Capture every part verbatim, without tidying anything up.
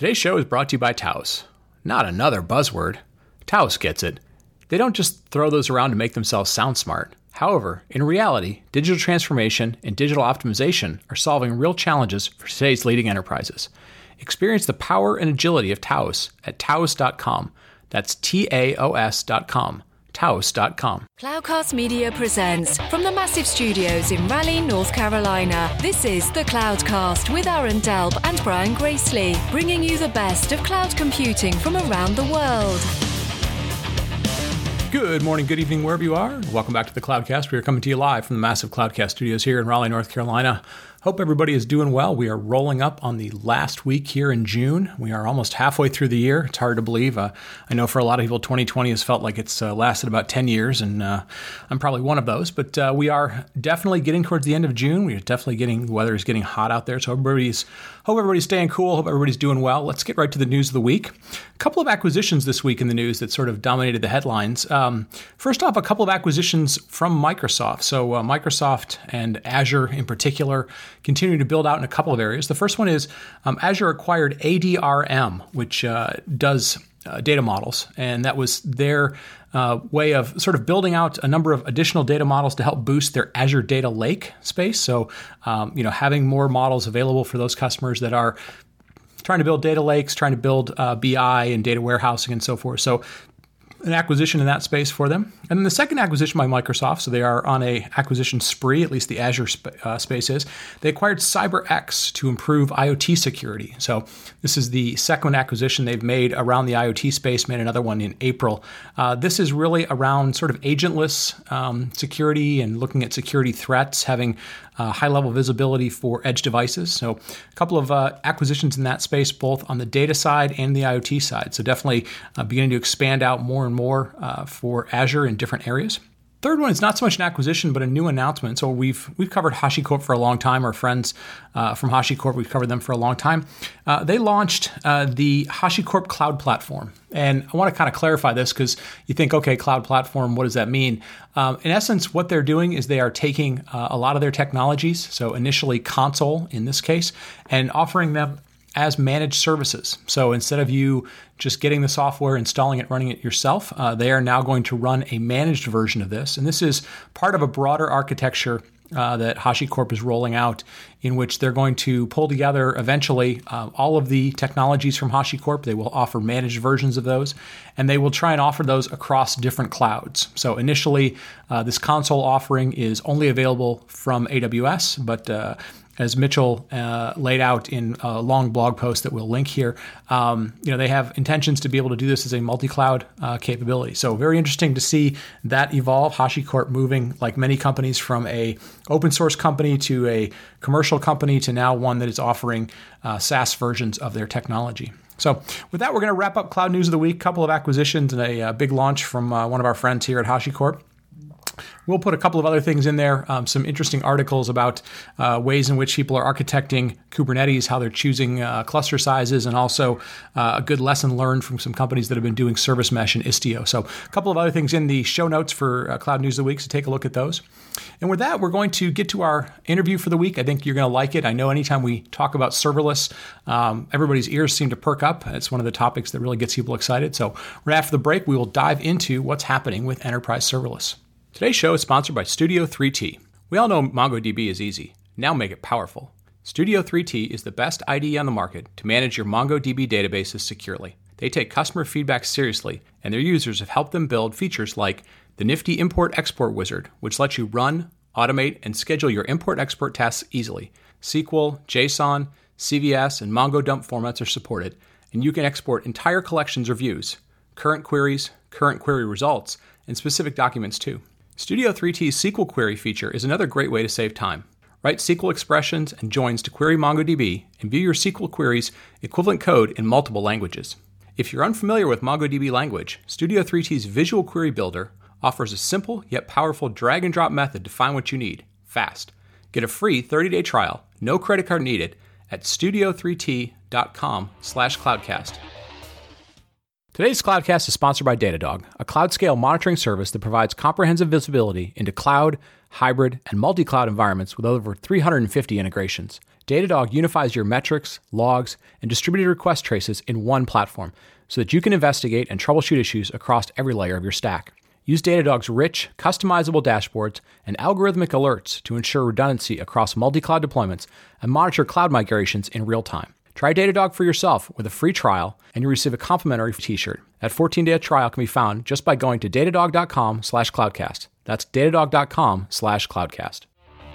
Today's show is brought to you by Taos. Not another buzzword. Taos gets it. They don't just throw those around to make themselves sound smart. However, in reality, digital transformation and digital optimization are solving real challenges for today's leading enterprises. Experience the power and agility of Taos at taos dot com. That's T A O S dot com. taos dot com. Cloudcast Media presents from the massive studios in Raleigh, North Carolina. This is the Cloudcast with Aaron Delp and Brian Gracely, bringing you the best of cloud computing from around the world. Good morning, good evening, wherever you are. Welcome back to the Cloudcast. We are coming to you live from the massive Cloudcast studios here in Raleigh, North Carolina. Hope everybody is doing well. We are rolling up on the last week here in June. We are almost halfway through the year. It's hard to believe. Uh, I know for a lot of people, twenty twenty has felt like it's uh, lasted about ten years, and uh, I'm probably one of those. But uh, we are definitely getting towards the end of June. We are definitely getting, the weather is getting hot out there. So everybody's, hope everybody's staying cool. Hope everybody's doing well. Let's get right to the news of the week. A couple of acquisitions this week in the news that sort of dominated the headlines. Um, first off, a couple of acquisitions from Microsoft. So uh, Microsoft and Azure in particular continue to build out in a couple of areas. The first one is um, Azure acquired A D R M, which uh, does uh, data models, and that was their uh, way of sort of building out a number of additional data models to help boost their Azure Data Lake space. So, um, you know, having more models available for those customers that are trying to build data lakes, trying to build uh, B I and data warehousing and so forth. So an acquisition in that space for them. And then the second acquisition by Microsoft, so they are on a acquisition spree, at least the Azure sp- uh, space is, they acquired CyberX to improve IoT security. So this is the second acquisition they've made around the IoT space, made another one in April. Uh, this is really around sort of agentless um, security and looking at security threats, having uh, high-level visibility for edge devices. So a couple of uh, acquisitions in that space, both on the data side and the IoT side. So definitely uh, beginning to expand out more and more uh, for Azure in different areas. Third one is not so much an acquisition, but a new announcement. So we've we've covered HashiCorp for a long time. Our friends uh, from HashiCorp, we've covered them for a long time. Uh, they launched uh, the HashiCorp Cloud Platform. And I want to kind of clarify this because you think, okay, cloud platform, what does that mean? Um, in essence, what they're doing is they are taking uh, a lot of their technologies, so initially Consul in this case, and offering them as managed services. So instead of you just getting the software, installing it, running it yourself, uh, they are now going to run a managed version of this. And this is part of a broader architecture uh, that HashiCorp is rolling out, in which they're going to pull together eventually uh, all of the technologies from HashiCorp. They will offer managed versions of those, and they will try and offer those across different clouds. So initially, uh, this Consul offering is only available from A W S, but uh, as Mitchell uh, laid out in a long blog post that we'll link here, um, you know, they have intentions to be able to do this as a multi-cloud uh, capability. So very interesting to see that evolve. HashiCorp moving, like many companies, from a open source company to a commercial company to now one that is offering uh, SaaS versions of their technology. So with that, we're going to wrap up Cloud News of the Week. A couple of acquisitions and a, a big launch from uh, one of our friends here at HashiCorp. We'll put a couple of other things in there, um, some interesting articles about uh, ways in which people are architecting Kubernetes, how they're choosing uh, cluster sizes, and also uh, a good lesson learned from some companies that have been doing service mesh and Istio. So a couple of other things in the show notes for uh, Cloud News of the Week, so take a look at those. And with that, we're going to get to our interview for the week. I think you're going to like it. I know anytime we talk about serverless, um, everybody's ears seem to perk up. It's one of the topics that really gets people excited. So right after the break, we will dive into what's happening with enterprise serverless. Today's show is sponsored by Studio three T. We all know MongoDB is easy. Now make it powerful. Studio three T is the best I D E on the market to manage your MongoDB databases securely. They take customer feedback seriously, and their users have helped them build features like the nifty import-export wizard, which lets you run, automate, and schedule your import-export tasks easily. S Q L, JSON, C V S, and MongoDump formats are supported, and you can export entire collections or views, current queries, current query results, and specific documents too. Studio three T's S Q L query feature is another great way to save time. Write S Q L expressions and joins to query MongoDB and view your S Q L queries equivalent code in multiple languages. If you're unfamiliar with MongoDB language, Studio three T's Visual Query Builder offers a simple yet powerful drag and drop method to find what you need, fast. Get a free thirty-day trial, no credit card needed, at studio three t dot com slash cloudcast. Today's Cloudcast is sponsored by Datadog, a cloud-scale monitoring service that provides comprehensive visibility into cloud, hybrid, and multi-cloud environments with over three hundred fifty integrations. Datadog unifies your metrics, logs, and distributed request traces in one platform so that you can investigate and troubleshoot issues across every layer of your stack. Use Datadog's rich, customizable dashboards and algorithmic alerts to ensure redundancy across multi-cloud deployments and monitor cloud migrations in real time. Try Datadog for yourself with a free trial, and you'll receive a complimentary t-shirt. That fourteen-day trial can be found just by going to datadog.com slash cloudcast. That's datadog.com slash cloudcast.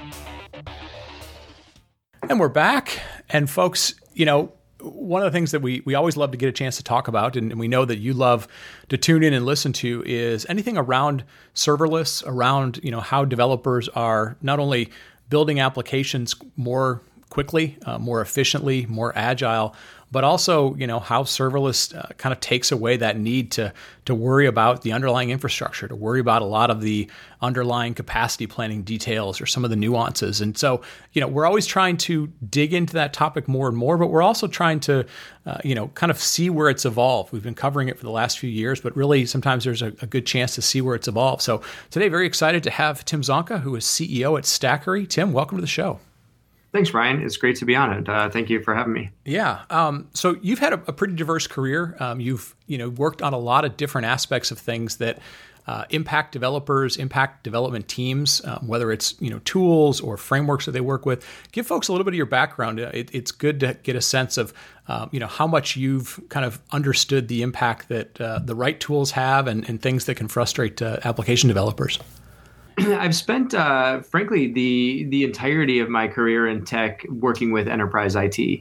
And we're back. And folks, you know, one of the things that we we always love to get a chance to talk about, and, and we know that you love to tune in and listen to, is anything around serverless, around, you know, how developers are not only building applications more quickly, uh, more efficiently, more agile, but also, you know, how serverless uh, kind of takes away that need to to worry about the underlying infrastructure, to worry about a lot of the underlying capacity planning details or some of the nuances. And so, you know, we're always trying to dig into that topic more and more, but we're also trying to, uh, you know, kind of see where it's evolved. We've been covering it for the last few years, but really sometimes there's a, a good chance to see where it's evolved. So today, very excited to have Tim Zonka, who is C E O at Stackery. Tim, welcome to the show. Thanks, Brian. It's great to be on it. Uh, thank you for having me. Yeah. Um, so you've had a, a pretty diverse career. Um, you've you know worked on a lot of different aspects of things that uh, impact developers, impact development teams, um, whether it's you know tools or frameworks that they work with. Give folks a little bit of your background. It, it's good to get a sense of uh, you know how much you've kind of understood the impact that uh, the right tools have and, and things that can frustrate uh, application developers. I've spent, uh, frankly, the the entirety of my career in tech working with enterprise I T.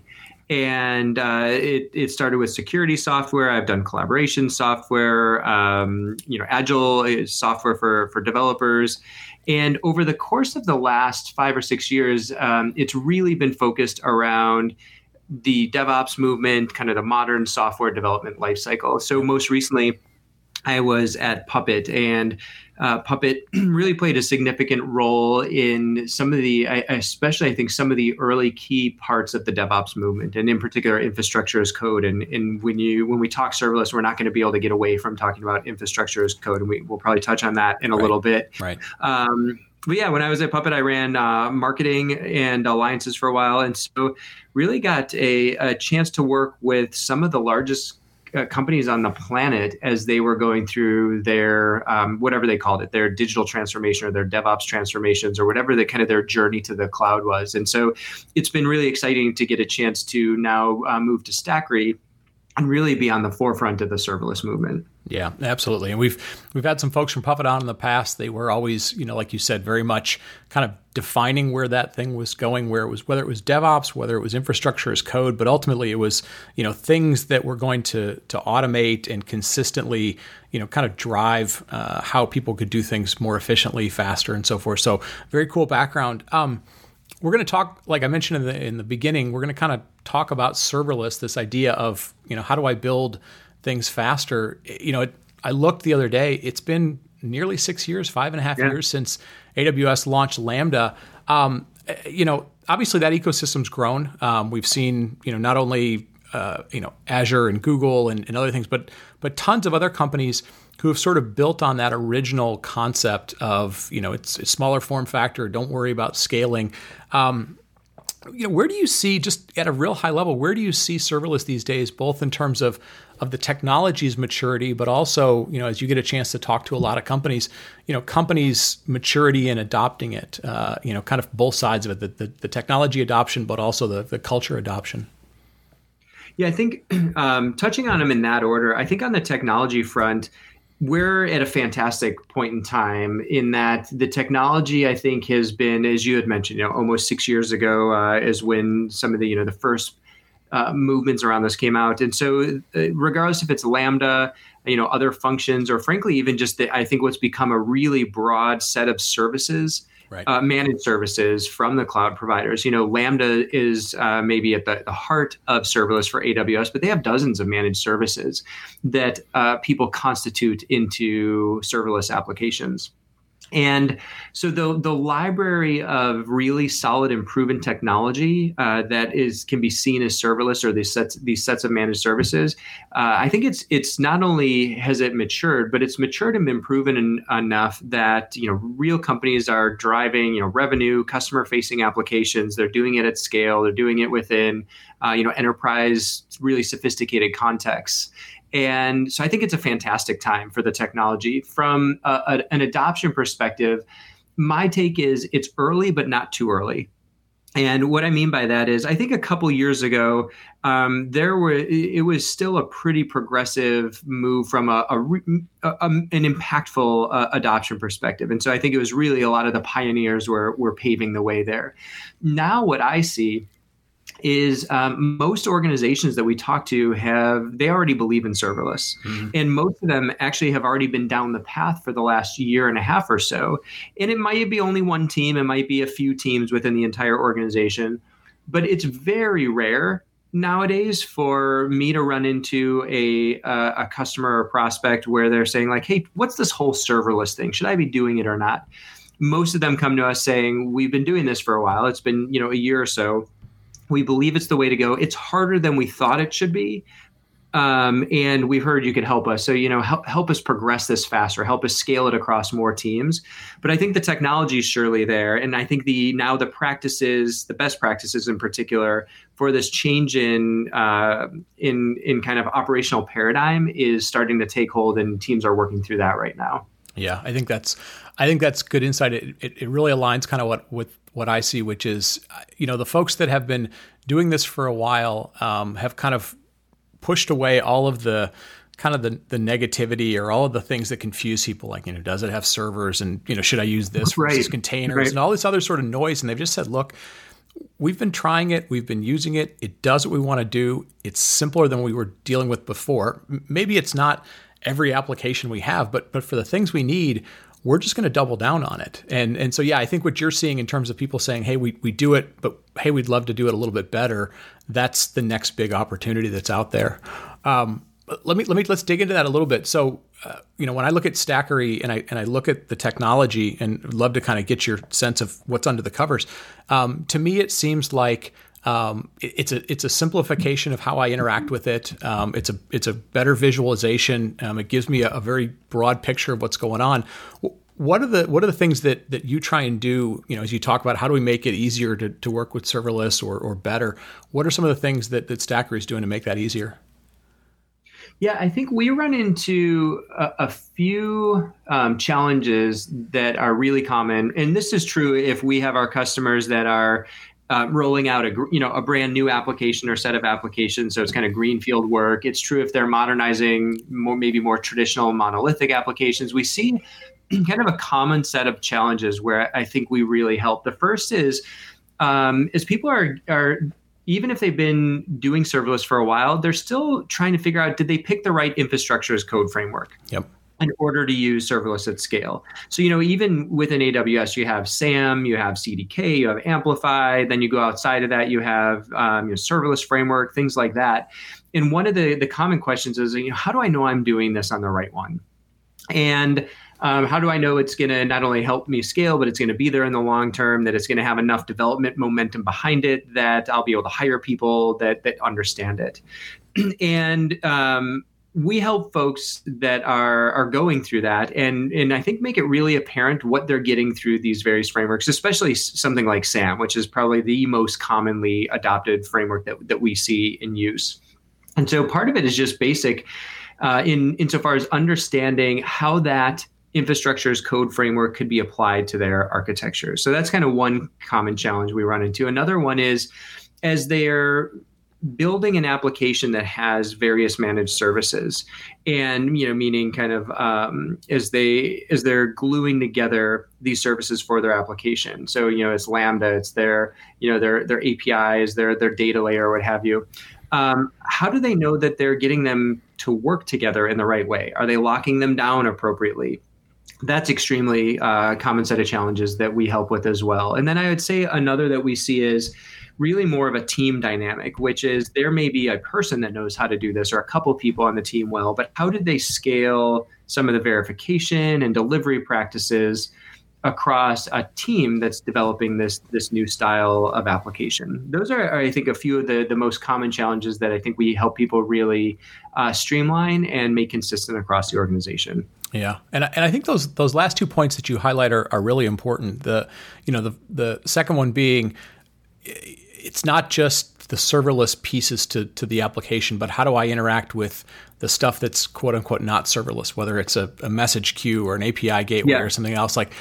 And uh, it, it started with security software. I've done collaboration software, um, you know, agile software for, for developers. And over the course of the last five or six years, um, it's really been focused around the DevOps movement, kind of the modern software development lifecycle. So most recently, I was at Puppet, and uh, Puppet really played a significant role in some of the, I, especially I think some of the early key parts of the DevOps movement, and in particular, infrastructure as code. And, and when you when we talk serverless, we're not going to be able to get away from talking about infrastructure as code, and we, we'll probably touch on that in a right. little bit. Right. Um, but yeah, when I was at Puppet, I ran uh, marketing and alliances for a while, and so really got a, a chance to work with some of the largest Uh, companies on the planet as they were going through their um, whatever they called it, their digital transformation or their DevOps transformations or whatever the kind of their journey to the cloud was. And so it's been really exciting to get a chance to now uh, move to Stackery and really be on the forefront of the serverless movement. Yeah, absolutely. And we've we've had some folks from Puppet on in the past. They were always, you know, like you said, very much kind of defining where that thing was going, where it was, whether it was DevOps, whether it was infrastructure as code, but ultimately it was, you know, things that were going to to automate and consistently, you know, kind of drive uh, how people could do things more efficiently, faster, and so forth. So very cool background. Um, we're going to talk, like I mentioned in the in the beginning, we're going to kind of talk about serverless, this idea of, you know, how do I build things faster? You know, it, I looked the other day, it's been nearly six years, five and a half yeah. years since A W S launched Lambda. Um, you know, obviously that ecosystem's grown. Um, we've seen, you know, not only, uh, you know, Azure and Google and, and other things, but but tons of other companies who have sort of built on that original concept of, you know, it's a smaller form factor, don't worry about scaling. Um, you know, where do you see, just at a real high level, where do you see serverless these days, both in terms of of the technology's maturity, but also, you know, as you get a chance to talk to a lot of companies, you know, companies' maturity in adopting it, uh, you know, kind of both sides of it, the, the, the technology adoption, but also the, the culture adoption? Yeah, I think um, touching on them in that order, I think on the technology front, we're at a fantastic point in time in that the technology, I think, has been, as you had mentioned, you know, almost six years ago uh, is when some of the, you know, the first uh, movements around this came out. And so uh, regardless if it's Lambda, you know, other functions, or frankly, even just the, I think what's become a really broad set of services, right. uh, managed services from the cloud providers. You know, Lambda is uh, maybe at the, the heart of serverless for A W S, but they have dozens of managed services that uh, people constitute into serverless applications. And so the the library of really solid and proven technology uh, that is can be seen as serverless, or these sets these sets of managed services, uh, I think it's it's not only has it matured, but it's matured and been proven in, enough that you know real companies are driving you know revenue, customer facing applications. They're doing it at scale. They're doing it within uh, you know enterprise, really sophisticated contexts. And so I think it's a fantastic time for the technology. From a, a, an adoption perspective, my take is it's early, but not too early. And what I mean by that is I think a couple years ago, um, there were it was still a pretty progressive move from a, a, a, a an impactful uh, adoption perspective. And so I think it was really a lot of the pioneers were, were paving the way there. Now what I see is um, most organizations that we talk to have, they already believe in serverless. Mm-hmm. And most of them actually have already been down the path for the last year and a half or so. And it might be only one team, it might be a few teams within the entire organization, but it's very rare nowadays for me to run into a, uh, a customer or prospect where they're saying like, hey, what's this whole serverless thing? Should I be doing it or not? Most of them come to us saying, we've been doing this for a while. It's been, you know, a year or so. We believe it's the way to go. It's harder than we thought it should be. Um, and we've heard you could help us. So, you know, help, help us progress this faster, help us scale it across more teams. But I think the technology is surely there. And I think the now the practices, the best practices in particular for this change in uh, in in kind of operational paradigm is starting to take hold, and teams are working through that right now. Yeah, I think that's I think that's good insight. It, it, it really aligns kind of what with what I see, which is, you know, the folks that have been doing this for a while um, have kind of pushed away all of the kind of the, the negativity or all of the things that confuse people. Like, you know, does it have servers, and, you know, should I use this versus right. containers right. and all this other sort of noise. And they've just said, look, we've been trying it. We've been using it. It does what we want to do. It's simpler than we were dealing with before. Maybe it's not every application we have, but but for the things we need, we're just going to double down on it. And and so, yeah, I think what you're seeing in terms of people saying, hey, we, we do it, but hey, we'd love to do it a little bit better. That's the next big opportunity that's out there. Um, let me, let me, let's dig into that a little bit. So, uh, you know, when I look at Stackery and I, and I look at the technology, and would love to kind of get your sense of what's under the covers. Um, to me, it seems like Um, it, it's a it's a simplification of how I interact with it. Um, it's a it's a better visualization. Um, it gives me a, a very broad picture of what's going on. What are the what are the things that that you try and do? You know, as you talk about how do we make it easier to, to work with serverless or or better? What are some of the things that that Stackery is doing to make that easier? Yeah, I think we run into a, a few um, challenges that are really common, and this is true if we have our customers that are Uh, rolling out a you know a brand new application or set of applications, so it's kind of greenfield work. It's true if they're modernizing more maybe more traditional monolithic applications. We see kind of a common set of challenges where I think we really help. The first is um, is people are are even if they've been doing serverless for a while, they're still trying to figure out, did they pick the right infrastructure as code framework? Yep. In order to use serverless at scale. So, you know, even within A W S, you have SAM, you have C D K, you have Amplify, then you go outside of that, you have um, your serverless framework, things like that. And one of the, the common questions is, you know, how do I know I'm doing this on the right one? And um, how do I know it's going to not only help me scale, but it's going to be there in the long term, that it's going to have enough development momentum behind it that I'll be able to hire people that that understand it. And um, we help folks that are are going through that, and and I think make it really apparent what they're getting through these various frameworks, especially something like SAM, which is probably the most commonly adopted framework that, that we see in use. And so part of it is just basic uh, in insofar as understanding how that infrastructure's code framework could be applied to their architecture. So that's kind of one common challenge we run into. Another one is, as they're building an application that has various managed services, and, you know, meaning kind of um, as they as they're gluing together these services for their application. So, you know, it's Lambda, it's their, you know, their their A P Is, their their data layer, what have you. Um, how do they know that they're getting them to work together in the right way? Are they locking them down appropriately? That's extremely uh, common set of challenges that we help with as well. And then I would say another that we see is, really more of a team dynamic, which is there may be a person that knows how to do this or a couple people on the team well, but how did they scale some of the verification and delivery practices across a team that's developing this this new style of application? Those are, I think, a few of the, the most common challenges that I think we help people really uh, streamline and make consistent across the organization. Yeah, and and I think those those last two points that you highlight are, are really important. The you know the the second one being, it's not just the serverless pieces to to the application, but how do I interact with the stuff that's quote unquote not serverless, whether it's a, a message queue or an A P I gateway yeah. or something else. Like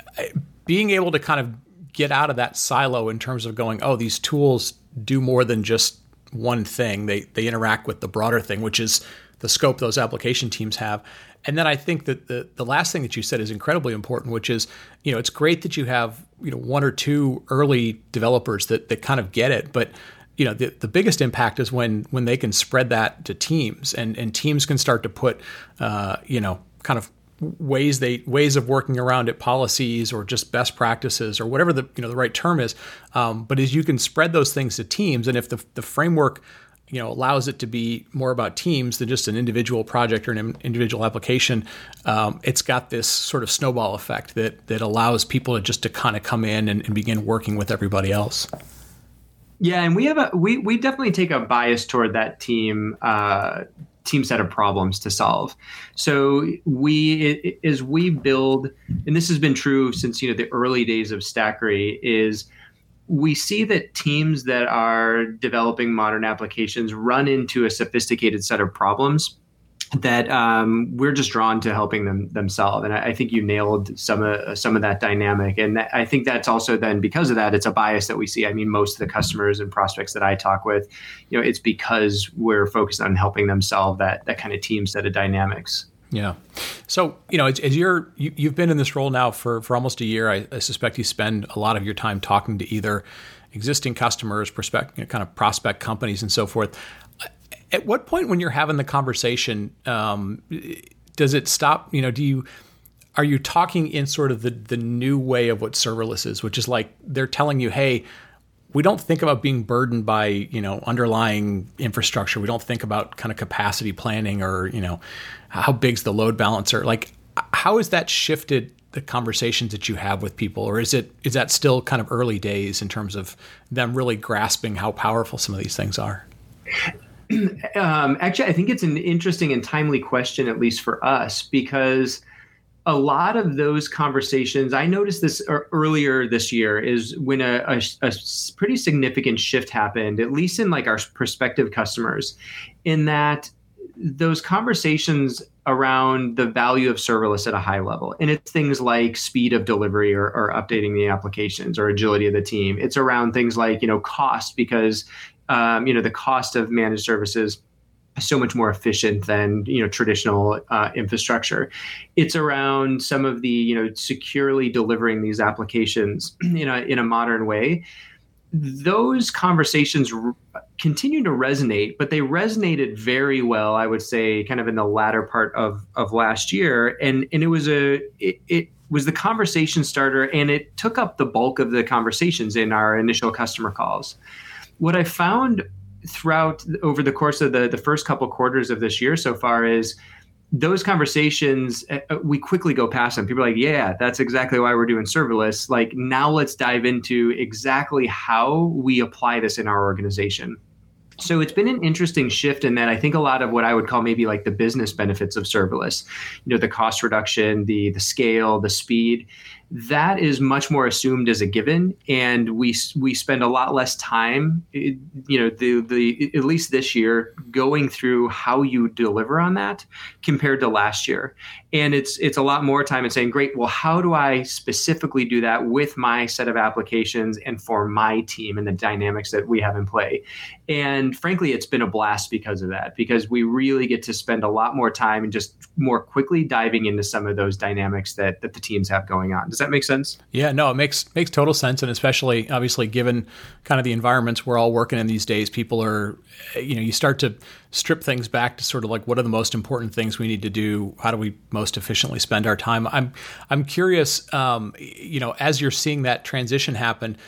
being able to kind of get out of that silo in terms of going, oh, these tools do more than just one thing. They they interact with the broader thing, which is the scope those application teams have. And then I think that the, the last thing that you said is incredibly important, which is, you know, it's great that you have, you know, one or two early developers that, that kind of get it. But, you know, the, the biggest impact is when when they can spread that to teams and, and teams can start to put, uh, you know, kind of ways they ways of working around it, policies or just best practices or whatever the, you know, the right term is. Um, but as you can spread those things to teams, and if the the framework, you know, allows it to be more about teams than just an individual project or an individual application, um, it's got this sort of snowball effect that that allows people to just to kind of come in and, and begin working with everybody else. Yeah, and we have a we we definitely take a bias toward that team uh, team set of problems to solve. So we as we build, and this has been true since you know the early days of Stackery, is we see that teams that are developing modern applications run into a sophisticated set of problems that um, we're just drawn to helping them themselves. And I, I think you nailed some of some of that dynamic. And that, I think that's also then because of that, it's a bias that we see. I mean, most of the customers and prospects that I talk with, you know, it's because we're focused on helping them solve that that kind of team set of dynamics. Yeah. So, you know, as, as you're, you, you've been in this role now for, for almost a year, I, I suspect you spend a lot of your time talking to either existing customers, prospect, you know, kind of prospect companies and so forth. At what point when you're having the conversation, um, does it stop, you know, do you, are you talking in sort of the, the new way of what serverless is, which is like they're telling you, hey, we don't think about being burdened by, you know, underlying infrastructure. We don't think about kind of capacity planning or, you know, how big's the load balancer? Like, how has that shifted the conversations that you have with people? Or is it is that still kind of early days in terms of them really grasping how powerful some of these things are? Um, actually, I think it's an interesting and timely question, at least for us, because a lot of those conversations, I noticed this earlier this year, is when a, a, a pretty significant shift happened, at least in like our prospective customers, in that those conversations around the value of serverless at a high level. And it's things like speed of delivery or, or updating the applications or agility of the team. It's around things like, you know, cost, because, um, you know, the cost of managed services so much more efficient than, you know, traditional uh, infrastructure. It's around some of the, you know, securely delivering these applications in a in a modern way. Those conversations r- continue to resonate, but they resonated very well, I would say, kind of in the latter part of of last year, and and it was a it, it was the conversation starter, and it took up the bulk of the conversations in our initial customer calls. What I found throughout over the course of the, the first couple quarters of this year so far is those conversations, uh, we quickly go past them. People are like, yeah, that's exactly why we're doing serverless. Like, now let's dive into exactly how we apply this in our organization. So it's been an interesting shift in that I think a lot of what I would call maybe like the business benefits of serverless, you know, the cost reduction, the the scale, the speed, that is much more assumed as a given, and we we spend a lot less time, you know, the the at least this year, going through how you deliver on that compared to last year. And it's it's a lot more time in saying, great, well, how do I specifically do that with my set of applications and for my team and the dynamics that we have in play? And frankly, it's been a blast because of that, because we really get to spend a lot more time and just more quickly diving into some of those dynamics that that the teams have going on. Does that make sense? Yeah, no, it makes makes total sense. And especially, obviously, given kind of the environments we're all working in these days, people are, you know, you start to strip things back to sort of like, what are the most important things we need to do? How do we most efficiently spend our time? I'm I'm curious, um, you know, as you're seeing that transition happen,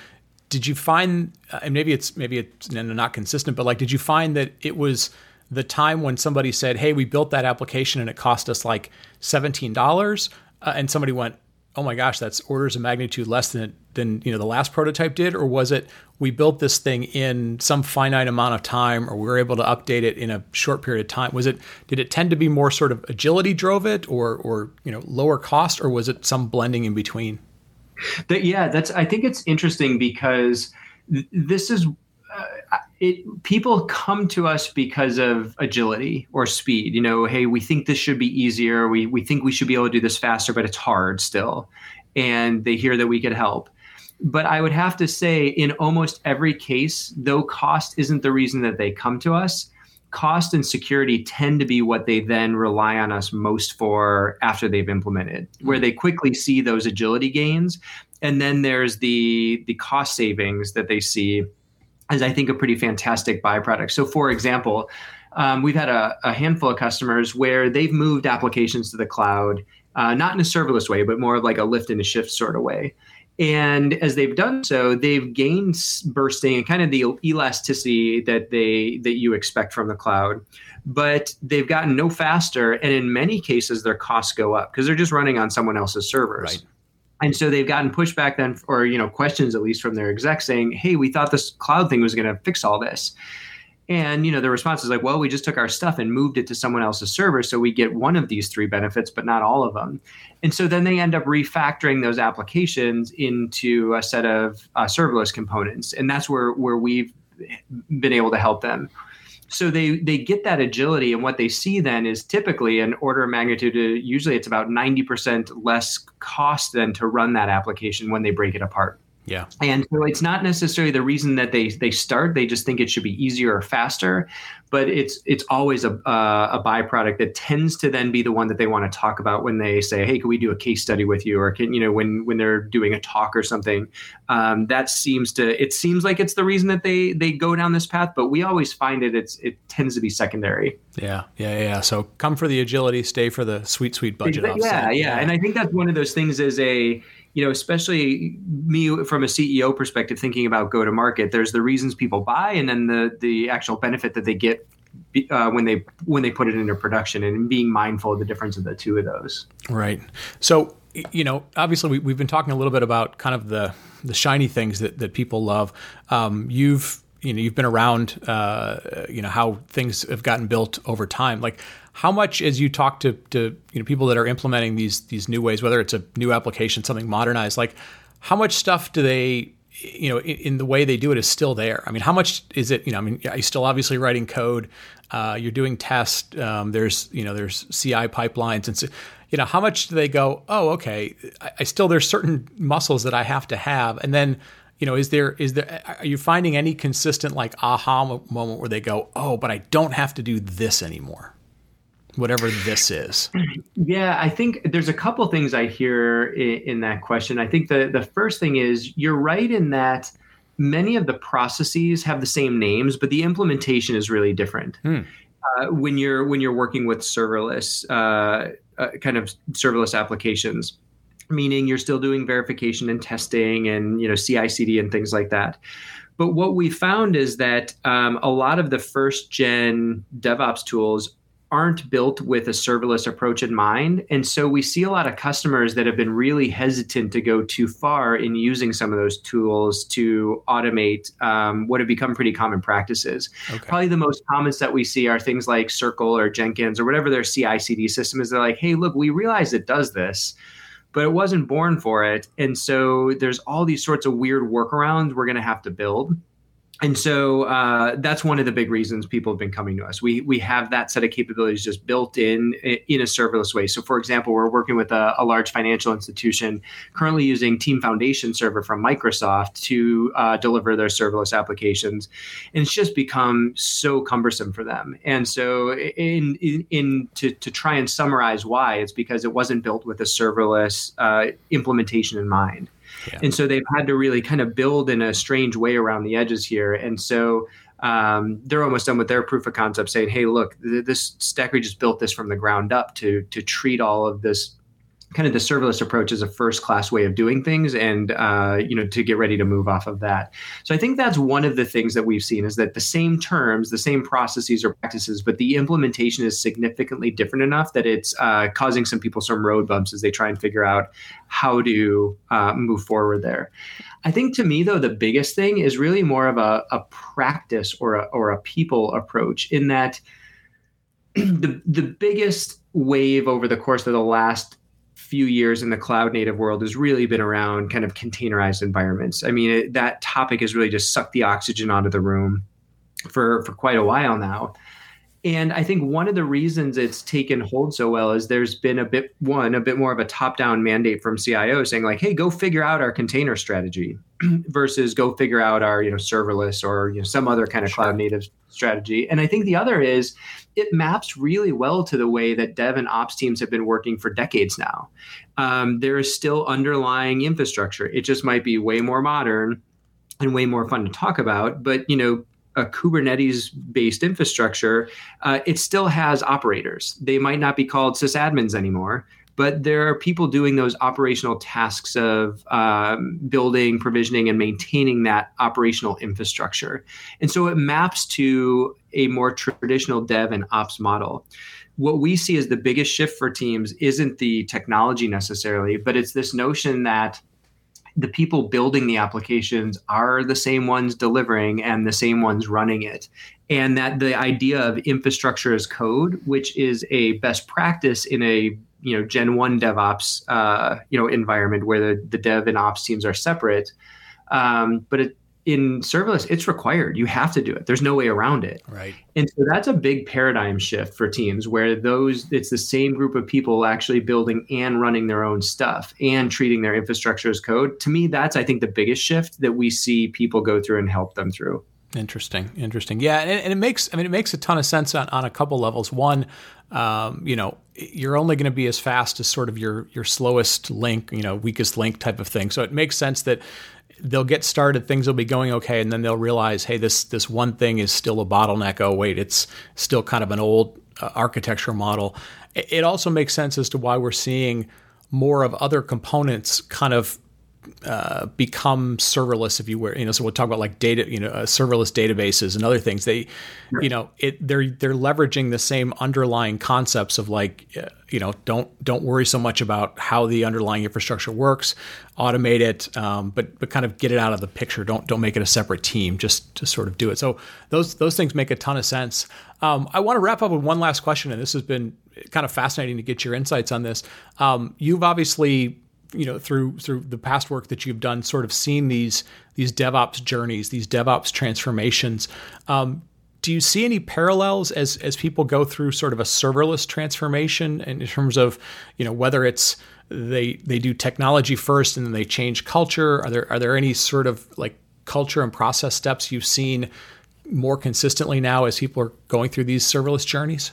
did you find, uh, and maybe it's maybe it's not consistent, but like, did you find that it was the time when somebody said, hey, we built that application and it cost us like seventeen dollars, uh, and somebody went, oh my gosh, that's orders of magnitude less than than you know the last prototype did? Or was it we built this thing in some finite amount of time, or we were able to update it in a short period of time? Was it did it tend to be more sort of agility drove it, or or you know lower cost, or was it some blending in between? That, yeah, that's. I think it's interesting because th- this is. Uh, it, people come to us because of agility or speed. You know, hey, we think this should be easier. We we think we should be able to do this faster, but it's hard still. And they hear that we could help. But I would have to say, in almost every case, though cost isn't the reason that they come to us, cost and security tend to be what they then rely on us most for after they've implemented, where they quickly see those agility gains. And then there's the the cost savings that they see as, I think, a pretty fantastic byproduct. So, for example, um, we've had a, a handful of customers where they've moved applications to the cloud, uh, not in a serverless way, but more of like a lift and a shift sort of way. And as they've done so, they've gained bursting and kind of the elasticity that they that you expect from the cloud. But they've gotten no faster, and in many cases, their costs go up because they're just running on someone else's servers. Right. And so they've gotten pushback then, or, you know, questions at least from their execs saying, hey, we thought this cloud thing was going to fix all this. And, you know, the response is like, well, we just took our stuff and moved it to someone else's server. So we get one of these three benefits, but not all of them. And so then they end up refactoring those applications into a set of uh, serverless components. And that's where, where we've been able to help them. So they they get that agility, and what they see then is typically an order of magnitude. Usually it's about ninety percent less cost than to run that application when they break it apart. Yeah. And so it's not necessarily the reason that they they start. They just think it should be easier or faster, but it's it's always a uh, a byproduct that tends to then be the one that they want to talk about when they say, hey, can we do a case study with you? Or can, you know, when when they're doing a talk or something, um, that seems to, it seems like it's the reason that they they go down this path, but we always find it, it's it tends to be secondary. Yeah, yeah, yeah. So come for the agility, stay for the sweet, sweet budget yeah, offset. Yeah, yeah. And I think that's one of those things is a, you know, especially me from a C E O perspective, thinking about go to market, there's the reasons people buy, and then the the actual benefit that they get uh, when they when they put it into production, and being mindful of the difference of the two of those. Right. So, you know, obviously we, we've been talking a little bit about kind of the the shiny things that, that people love. Um, you've you know you've been around, uh, you know, how things have gotten built over time. Like, how much, as you talk to, to you know people that are implementing these these new ways, whether it's a new application, something modernized, like how much stuff do they, you know, in, in the way they do it is still there? I mean, how much is it? You know, I mean, you're still obviously writing code, uh, you're doing tests. Um, there's you know there's C I pipelines, and so, you know, how much do they go, oh, okay, I, I still there's certain muscles that I have to have, and then. You know, is there is there are you finding any consistent like aha moment where they go, oh, but I don't have to do this anymore, whatever this is? Yeah, I think there's a couple things I hear in, in that question. I think the the first thing is you're right in that many of the processes have the same names, but the implementation is really different. Hmm. Uh, when you're when you're working with serverless uh, uh, kind of serverless applications. Meaning you're still doing verification and testing and, you know, C I C D and things like that. But what we found is that um, a lot of the first gen DevOps tools aren't built with a serverless approach in mind. And so we see a lot of customers that have been really hesitant to go too far in using some of those tools to automate um, what have become pretty common practices. Okay. Probably the most common that we see are things like Circle or Jenkins or whatever their C I C D system is. They're like, hey, look, we realize it does this, but it wasn't born for it. And so there's all these sorts of weird workarounds we're going to have to build. And so uh, that's one of the big reasons people have been coming to us. We we have that set of capabilities just built in in a serverless way. So, for example, we're working with a, a large financial institution currently using Team Foundation Server from Microsoft to uh, deliver their serverless applications, and it's just become so cumbersome for them. And so, in in, in to to try and summarize why, it's because it wasn't built with a serverless uh, implementation in mind. Yeah. And so they've had to really kind of build in a strange way around the edges here. And so um, they're almost done with their proof of concept saying, hey, look, th- this Stack Reach just built this from the ground up to to treat all of this kind of the serverless approach is a first class way of doing things, and uh, you know, to get ready to move off of that. So I think that's one of the things that we've seen is that the same terms, the same processes or practices, but the implementation is significantly different enough that it's uh, causing some people some road bumps as they try and figure out how to uh, move forward there. I think to me, though, the biggest thing is really more of a, a practice or a, or a people approach, in that the the biggest wave over the course of the last few years in the cloud native world has really been around kind of containerized environments. I mean, it, that topic has really just sucked the oxygen out of the room for, for quite a while now. And I think one of the reasons it's taken hold so well is there's been a bit, one, a bit more of a top-down mandate from C I O saying like, hey, go figure out our container strategy versus go figure out our, you know, serverless or, you know, some other kind of Sure. cloud native strategy. And I think the other is it maps really well to the way that dev and ops teams have been working for decades now. Um, there is still underlying infrastructure. It just might be way more modern and way more fun to talk about. But, you know, a Kubernetes-based infrastructure, uh, it still has operators. They might not be called sysadmins anymore, but there are people doing those operational tasks of um, building, provisioning, and maintaining that operational infrastructure. And so it maps to a more traditional dev and ops model. What we see as the biggest shift for teams isn't the technology necessarily, but it's this notion that the people building the applications are the same ones delivering and the same ones running it. And that the idea of infrastructure as code, which is a best practice in a you know Gen one DevOps uh, you know environment where the, the dev and ops teams are separate, um, but it, in serverless, it's required. You have to do it. There's no way around it. Right. And so that's a big paradigm shift for teams where those it's the same group of people actually building and running their own stuff and treating their infrastructure as code. To me, that's, I think, the biggest shift that we see people go through and help them through. Interesting. Interesting. Yeah. And it, and it makes, I mean, it makes a ton of sense on, on a couple levels. One, um, you know, you're only going to be as fast as sort of your, your slowest link, you know, weakest link type of thing. So it makes sense that they'll get started, things will be going okay, and then they'll realize, hey, this this one thing is still a bottleneck. Oh, wait, it's still kind of an old uh, architecture model. It, it also makes sense as to why we're seeing more of other components kind of uh, become serverless, if you were, you know. So we'll talk about like data, you know, uh, serverless databases and other things. They, right. you know, it they're they're leveraging the same underlying concepts of like, uh, you know, don't don't worry so much about how the underlying infrastructure works, automate it, um, but but kind of get it out of the picture. Don't don't make it a separate team. Just to sort of do it. So those those things make a ton of sense. Um, I want to wrap up with one last question, and this has been kind of fascinating to get your insights on this. Um, you've obviously, you know, through through the past work that you've done, sort of seen these these DevOps journeys, these DevOps transformations. Um, do you see any parallels as as people go through sort of a serverless transformation in terms of, you know, whether it's they they do technology first and then they change culture? Are there are there any sort of like culture and process steps you've seen more consistently now as people are going through these serverless journeys?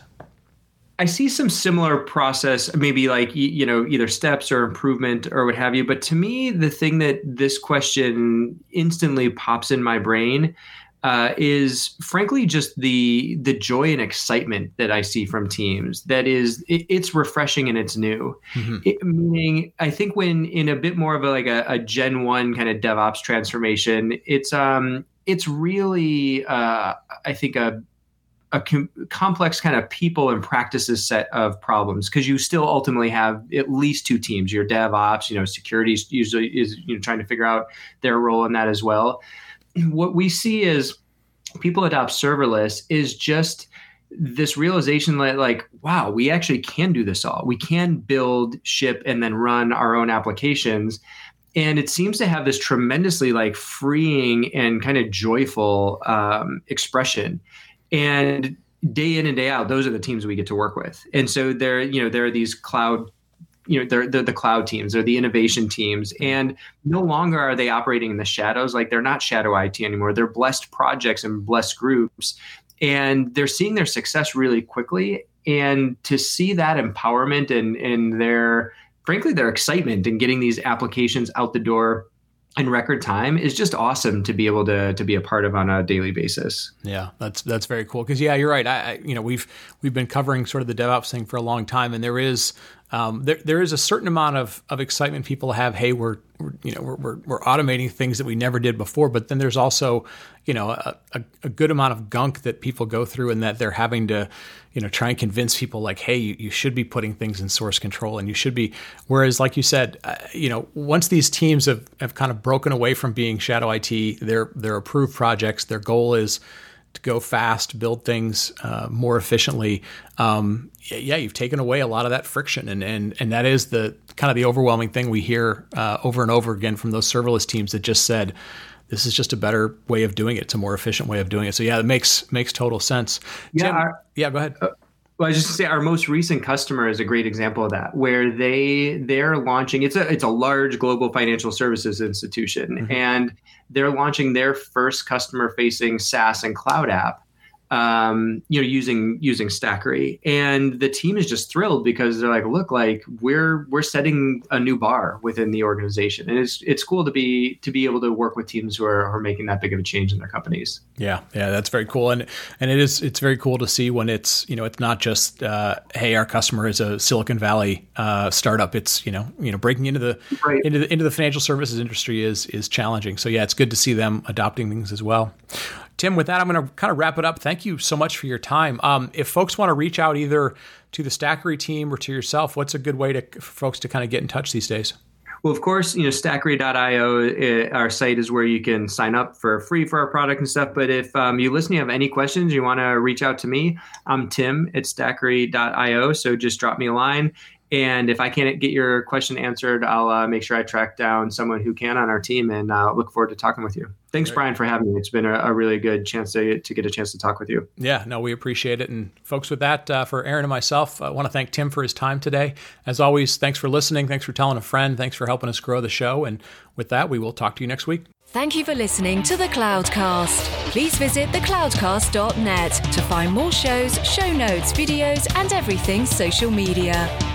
I see some similar process, maybe like, you know, either steps or improvement or what have you. But to me, the thing that this question instantly pops in my brain uh, is frankly just the the joy and excitement that I see from teams. That is, it, it's refreshing and it's new. Mm-hmm. It, meaning, I think when in a bit more of a, like a, a Gen one kind of DevOps transformation, it's um it's really uh, I think a a com- complex kind of people and practices set of problems, because you still ultimately have at least two teams. Your DevOps, you know, security usually is, you know, trying to figure out their role in that as well. What we see is people adopt serverless is just this realization that like, wow, we actually can do this all. We can build, ship, and then run our own applications. And it seems to have this tremendously like freeing and kind of joyful um, expression. And day in and day out, those are the teams we get to work with. And so there, you know, there are these cloud, you know, they're, they're the cloud teams, they're the innovation teams. And no longer are they operating in the shadows. Like they're not shadow I T anymore. They're blessed projects and blessed groups. And they're seeing their success really quickly. And to see that empowerment and, and their, frankly, their excitement in getting these applications out the door in record time is just awesome to be able to to be a part of on a daily basis. Yeah, that's that's very cool. Because yeah, you're right. I, I you know we've we've been covering sort of the DevOps thing for a long time, and there is um, there there is a certain amount of of excitement people have. Hey, we're, we're you know we're, we're we're automating things that we never did before. But then there's also you know a, a, a good amount of gunk that people go through, and that they're having to you know try and convince people like, hey, you, you should be putting things in source control, and you should be. Whereas, like you said, uh, you know once these teams have have kind of broken away from being shadow I T, they're they're approved projects. Their goal is to go fast, build things uh, more efficiently. Um, yeah, you've taken away a lot of that friction, and and and that is the kind of the overwhelming thing we hear uh, over and over again from those serverless teams that just said, this is just a better way of doing it. It's a more efficient way of doing it. So yeah, it makes makes total sense. Yeah, Tim, our, yeah. Go ahead. Uh, well, I was just to say our most recent customer is a great example of that, where they they're launching. It's a it's a large global financial services institution, mm-hmm. and they're launching their first customer facing SaaS and cloud app. Um, you know, using using Stackery, and the team is just thrilled because they're like, look, like we're we're setting a new bar within the organization, and it's it's cool to be to be able to work with teams who are, are making that big of a change in their companies. Yeah, yeah, that's very cool, and and it is it's very cool to see when it's you know it's not just uh, hey, our customer is a Silicon Valley uh, startup. It's you know you know breaking into the right. into the into the financial services industry is is challenging. So yeah, it's good to see them adopting things as well. Tim, with that, I'm going to kind of wrap it up. Thank you so much for your time. Um, if folks want to reach out either to the Stackery team or to yourself, what's a good way to, for folks to kind of get in touch these days? Well, of course, you know, Stackery dot io, our site is where you can sign up for free for our product and stuff. But if um, you listen, you have any questions, you want to reach out to me, I'm Tim at Stackery dot io. So just drop me a line. And if I can't get your question answered, I'll uh, make sure I track down someone who can on our team, and uh, look forward to talking with you. Thanks, Great. Brian, for having me. It's been a, a really good chance to, to get a chance to talk with you. Yeah, no, we appreciate it. And folks, with that, uh, for Aaron and myself, I want to thank Tim for his time today. As always, thanks for listening. Thanks for telling a friend. Thanks for helping us grow the show. And with that, we will talk to you next week. Thank you for listening to The Cloudcast. Please visit the cloudcast dot net to find more shows, show notes, videos, and everything social media.